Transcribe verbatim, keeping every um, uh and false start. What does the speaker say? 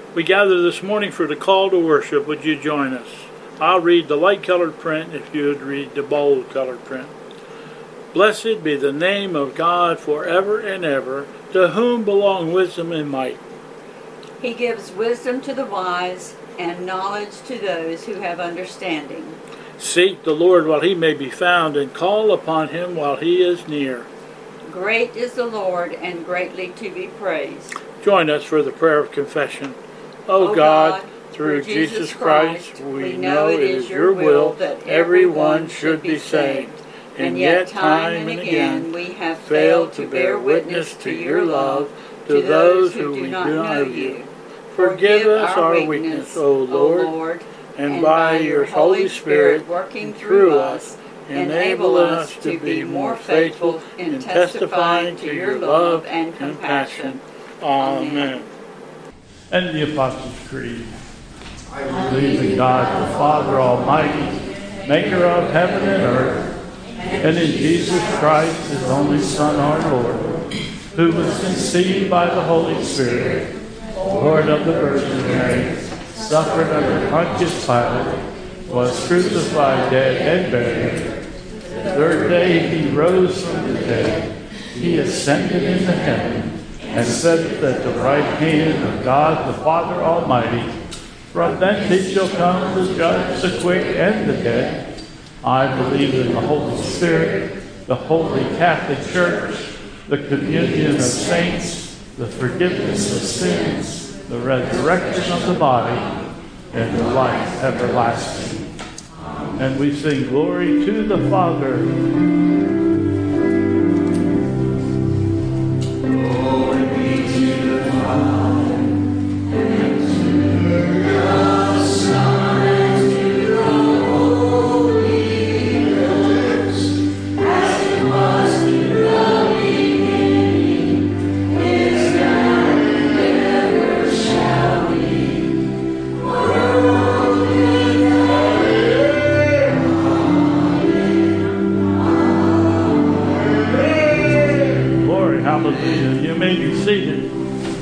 We gather this morning for the call to worship. Would you join us? I'll read the light-colored print if you would read the bold-colored print. Blessed be the name of God forever and ever, to whom belong wisdom and might. He gives wisdom to the wise and knowledge to those who have understanding. Seek the Lord while he may be found, and call upon him while he is near. Great is the Lord, and greatly to be praised. Join us for the prayer of confession. O, O God, God, through Jesus Christ, we know it is your will that everyone should be saved. And yet time and again we have failed to bear witness to your love to those who do not know you. Forgive us our weakness, O Lord, and by your Holy Spirit working through us, enable us to be more faithful in testifying to your love and compassion. Amen. And the Apostles' Creed. I believe in God the Father Almighty, maker of heaven and earth, and in Jesus Christ, his only Son, our Lord, who was conceived by the Holy Spirit, Lord of the Virgin Mary, suffered under Pontius Pilate, was crucified, dead, and buried. The third day he rose from the dead. He ascended into heaven and sat at the right hand of God the Father Almighty. From thence he shall come to judge the quick and the dead. I believe in the Holy Spirit, the Holy Catholic Church, the communion of saints, the forgiveness of sins, the resurrection of the body, and the life everlasting. And we sing glory to the Father,